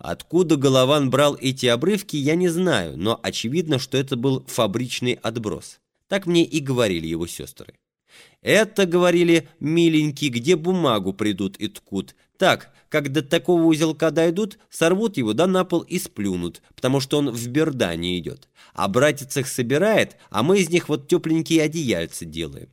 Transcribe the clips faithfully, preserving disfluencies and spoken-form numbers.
Откуда Голован брал эти обрывки, я не знаю, но очевидно, что это был фабричный отброс. Так мне и говорили его сестры. Это, говорили, миленький, где бумагу придут и ткут. Так, как до такого узелка дойдут, сорвут его да на пол и сплюнут, потому что он в бердане идет. А братец их собирает, а мы из них вот тепленькие одеяльца делаем.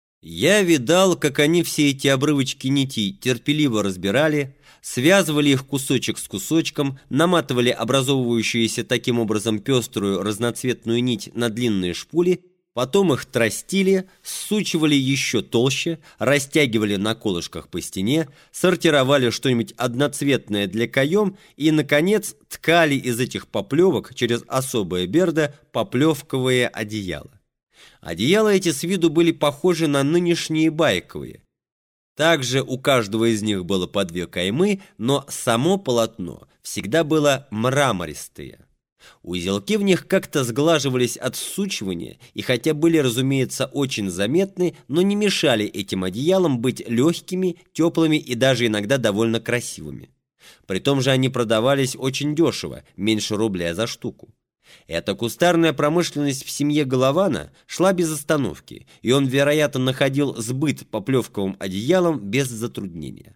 Я видал, как они все эти обрывочки нитей терпеливо разбирали, связывали их кусочек с кусочком, наматывали образовывающуюся таким образом пеструю разноцветную нить на длинные шпули, потом их тростили, ссучивали еще толще, растягивали на колышках по стене, сортировали что-нибудь одноцветное для каем и, наконец, ткали из этих поплевок через особое бердо поплевковые одеяла. Одеяла эти с виду были похожи на нынешние байковые. Также у каждого из них было по две каймы, но само полотно всегда было мрамористое. Узелки в них как-то сглаживались от всучивания, и хотя были, разумеется, очень заметны, но не мешали этим одеялам быть легкими, теплыми и даже иногда довольно красивыми. При том же они продавались очень дешево, меньше рубля за штуку. Эта кустарная промышленность в семье Голована шла без остановки, и он, вероятно, находил сбыт по плевковым одеялам без затруднения.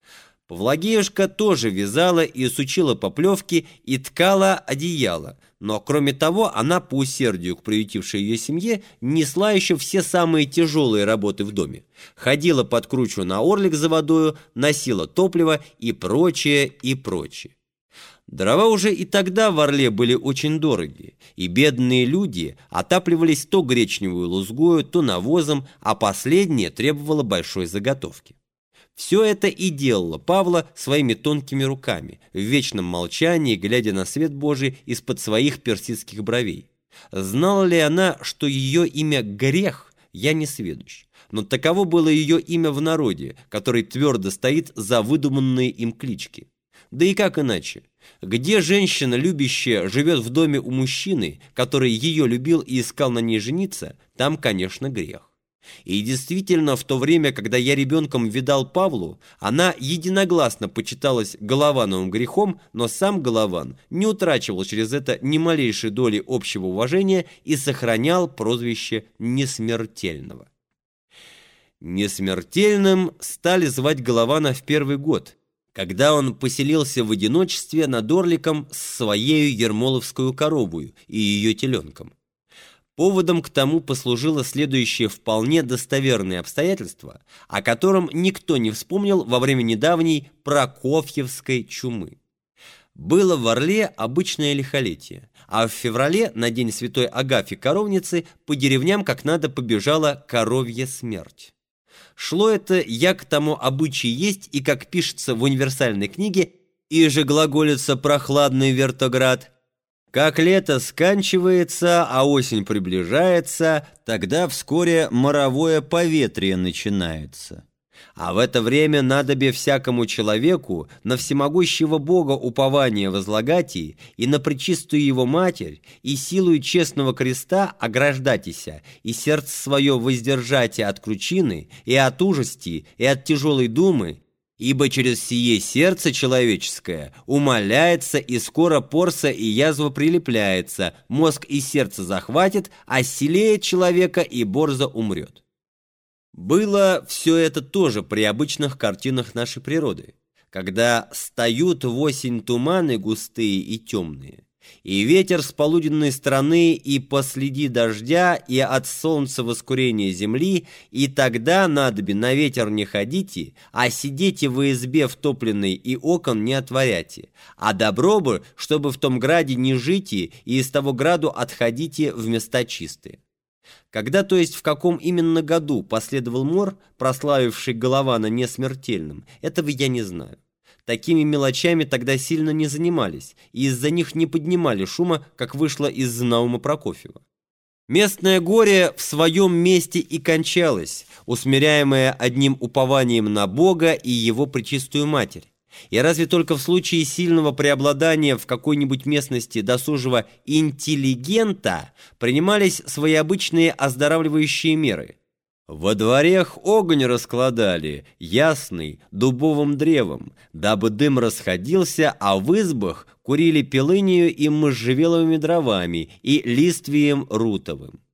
Павлогеюшка тоже вязала и сучила поплевки и ткала одеяло, но кроме того она по усердию к приютившей ее семье несла еще все самые тяжелые работы в доме, ходила под кручу на орлик за водою, носила топливо и прочее, и прочее. Дрова уже и тогда в Орле были очень дороги, и бедные люди отапливались то гречневую лузгою, то навозом, а последнее требовало большой заготовки. Все это и делала Павла своими тонкими руками, в вечном молчании, глядя на свет Божий из-под своих персидских бровей. Знала ли она, что ее имя Грех, я не сведущ, но таково было ее имя в народе, который твердо стоит за выдуманные им клички. Да и как иначе? Где женщина, любящая, живет в доме у мужчины, который ее любил и искал на ней жениться, там, конечно, грех. И действительно, в то время, когда я ребенком видал Павлу, она единогласно почиталась Головановым грехом, но сам Голован не утрачивал через это ни малейшей доли общего уважения и сохранял прозвище Несмертельного. Несмертельным стали звать Голована в первый год, когда он поселился в одиночестве над Орликом с своею ермоловскую коровою и ее теленком. Поводом к тому послужило следующее вполне достоверное обстоятельство, о котором никто не вспомнил во время недавней Прокофьевской чумы. Было в Орле обычное лихолетие, а в феврале, на день святой Агафьи Коровницы, по деревням как надо побежала коровья смерть. Шло это, як тому обычай есть, и, как пишется в универсальной книге, и же глаголится прохладный вертоград. Как лето сканчивается, а осень приближается, тогда вскоре моровое поветрие начинается. А в это время надобе всякому человеку на всемогущего Бога упование возлагать и, и на пречистую его Матерь, и силою честного креста ограждатися, и сердце свое воздержате от кручины, и от ужасти, и от тяжелой думы, ибо через сие сердце человеческое умаляется, и скоро порса и язва прилепляется, мозг и сердце захватит, а силеет человека, и борзо умрет. Было все это тоже при обычных картинах нашей природы, когда стают в осень туманы густые и темные, и ветер с полуденной стороны, и последи дождя, и от солнца воскурения земли, и тогда надобе на ветер не ходите, а сидите во избе втопленной и окон не отворяйте, а добро бы, чтобы в том граде не жите, и из того граду отходите в места чистые. Когда, то есть в каком именно году последовал мор, прославивший Голована несмертельным, этого я не знаю. Такими мелочами тогда сильно не занимались, и из-за них не поднимали шума, как вышло из Наума Прокофьева. Местное горе в своем месте и кончалось, усмиряемое одним упованием на Бога и Его пречистую Матерь. И разве только в случае сильного преобладания в какой-нибудь местности досужего интеллигента принимались свои обычные оздоравливающие меры. Во дворех огонь раскладали, ясный, дубовым древом, дабы дым расходился, а в избах курили пелынию и можжевеловыми дровами и листвием рутовым.